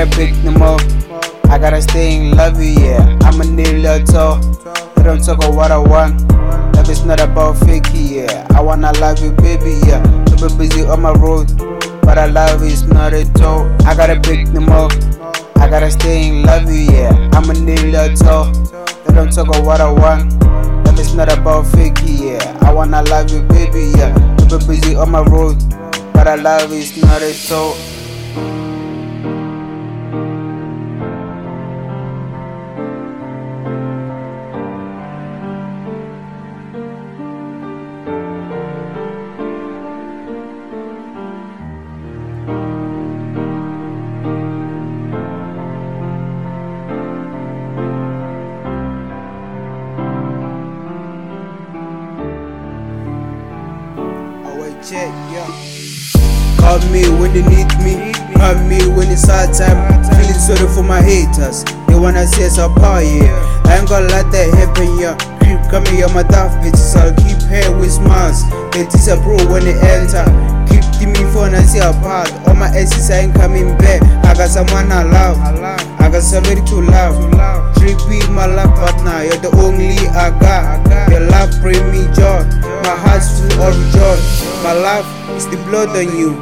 gotta pick them up. I gotta stay in love you, yeah. I'ma need a talk. I don't talk of what I want. Love is not about fakey, yeah. I wanna love you, baby, yeah. I've been busy on my road, but I love is not a talk. I gotta pick them up. I gotta stay in love you, yeah. I'ma need a talk. I don't talk of what I want. Love is not about fakey, yeah. I wanna love you, baby, yeah. I've been busy on my road, but I love is not a talk. Check, yeah. Call me when they need me, call me when it's hard time. Feeling sorry for my haters, they wanna see us apart, yeah. I ain't gonna let that happen, yeah. Keep coming, yeah, my tough bitches, I'll keep her with smiles. They disapprove when they enter, keep me phone and see apart. All my exes, I ain't coming back. I got someone I love, I got somebody to love. Treat me my love partner, you're the only I got. Your love bring me joy, my heart's full of joy. My love is the blood on you.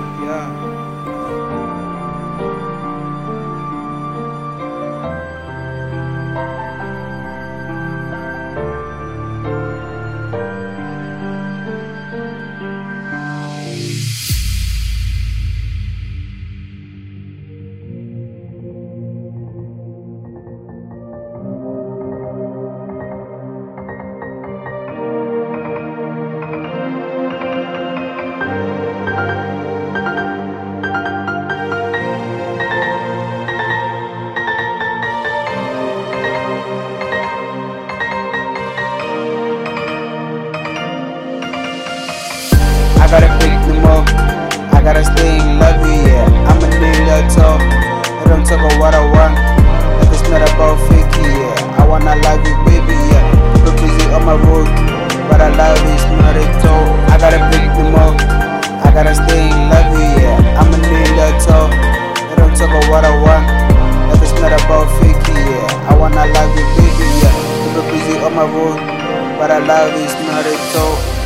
I gotta pick them up. I gotta stay in love you, yeah. I'ma need a talk. I don't talk of what I want. Life is not about fakey, yeah. I wanna love you, baby, yeah. Keep busy on my road, but I love is not a talk. I gotta pick them up. I gotta stay in love you, yeah. I'ma need a talk. I don't talk of what I want. Life is not about fakey, yeah. I wanna love you, baby, yeah. Keep busy on my road, but I love is not a talk.